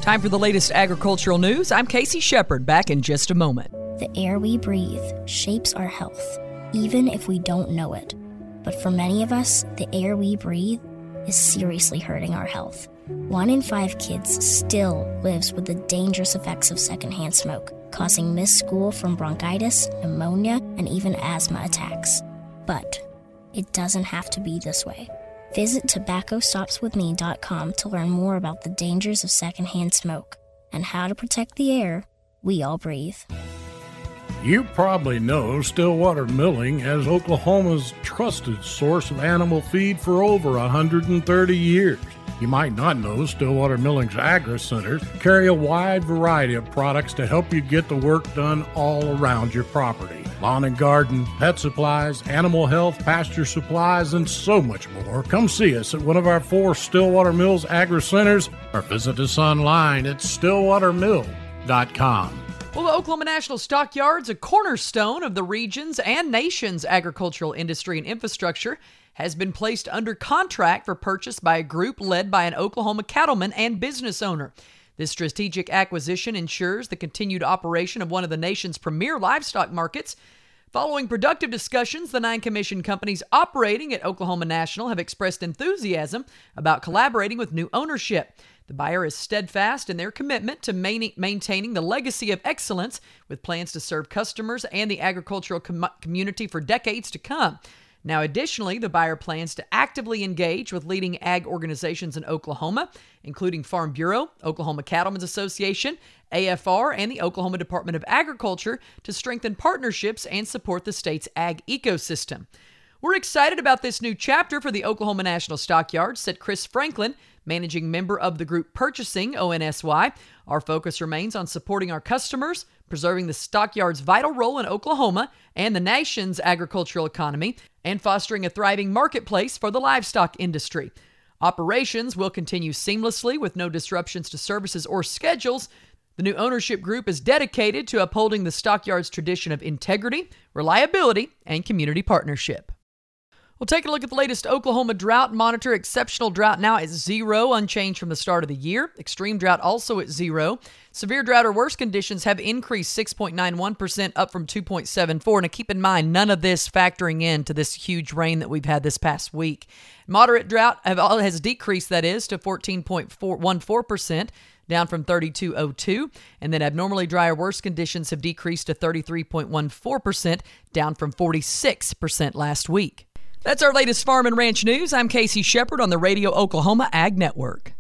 Time for the latest agricultural news. I'm Casey Shepard, back in just a moment. The air we breathe shapes our health, even if we don't know it. But for many of us, the air we breathe is seriously hurting our health. 1 in 5 kids still lives with the dangerous effects of secondhand smoke, causing missed school from bronchitis, pneumonia, and even asthma attacks. But it doesn't have to be this way. Visit tobaccostopswithme.com to learn more about the dangers of secondhand smoke and how to protect the air we all breathe. You probably know Stillwater Milling as Oklahoma's trusted source of animal feed for over 130 years. You might not know Stillwater Milling's Agri-Centers carry a wide variety of products to help you get the work done all around your property. Lawn and garden, pet supplies, animal health, pasture supplies, and so much more. Come see us at one of our 4 Stillwater Mills Agri-Centers or visit us online at stillwatermill.com. Well, the Oklahoma National Stockyards, a cornerstone of the region's and nation's agricultural industry and infrastructure, has been placed under contract for purchase by a group led by an Oklahoma cattleman and business owner. This strategic acquisition ensures the continued operation of one of the nation's premier livestock markets. Following productive discussions, the 9 commissioned companies operating at Oklahoma National have expressed enthusiasm about collaborating with new ownership. The buyer is steadfast in their commitment to maintaining the legacy of excellence, with plans to serve customers and the agricultural community for decades to come. Now, additionally, the buyer plans to actively engage with leading ag organizations in Oklahoma, including Farm Bureau, Oklahoma Cattlemen's Association, AFR, and the Oklahoma Department of Agriculture to strengthen partnerships and support the state's ag ecosystem. We're excited about this new chapter for the Oklahoma National Stockyards, said Chris Franklin, managing member of the group purchasing ONSY. Our focus remains on supporting our customers, preserving the stockyard's vital role in Oklahoma and the nation's agricultural economy, and fostering a thriving marketplace for the livestock industry. Operations will continue seamlessly with no disruptions to services or schedules. The new ownership group is dedicated to upholding the stockyard's tradition of integrity, reliability, and community partnership. We'll take a look at the latest Oklahoma drought monitor. Exceptional drought now at 0, unchanged from the start of the year. Extreme drought also at 0. Severe drought or worse conditions have increased 6.91%, up from 2.74. Now keep in mind, none of this factoring into this huge rain that we've had this past week. Moderate drought has decreased, that is, to 14.14%. down from 32.02, and then abnormally dry or worse conditions have decreased to 33.14%, down from 46% last week. That's our latest farm and ranch news. I'm Casey Shepard on the Radio Oklahoma Ag Network.